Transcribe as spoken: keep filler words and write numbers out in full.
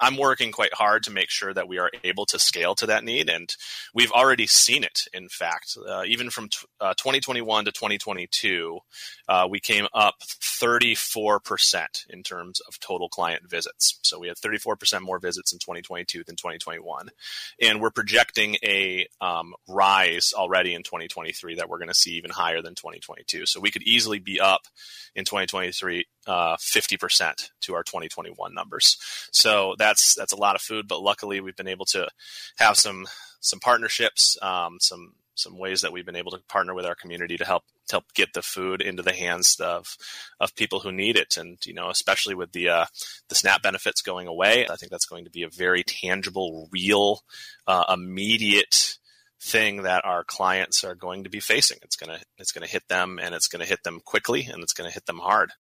I'm working quite hard to make sure that we are able to scale to that need. And we've already seen it. In fact, uh, even from t- uh, twenty twenty-one to twenty twenty-two, uh, we came up thirty-four percent in terms of total client visits. So we had thirty-four percent more visits in twenty twenty-two than twenty twenty-one. And we're projecting a um, rise already in twenty twenty-three that we're going to see even higher than twenty twenty-two. So we could easily be up in twenty twenty-three uh, fifty percent to our twenty twenty-one numbers. So that's that's a lot of food, but luckily we've been able to have some some partnerships, um, some some ways that we've been able to partner with our community to help to help get the food into the hands of of people who need it. And you know, especially with the uh, the SNAP benefits going away, I think that's going to be a very tangible, real, uh, immediate thing that our clients are going to be facing. It's gonna it's gonna hit them, and it's gonna hit them quickly, and it's gonna hit them hard.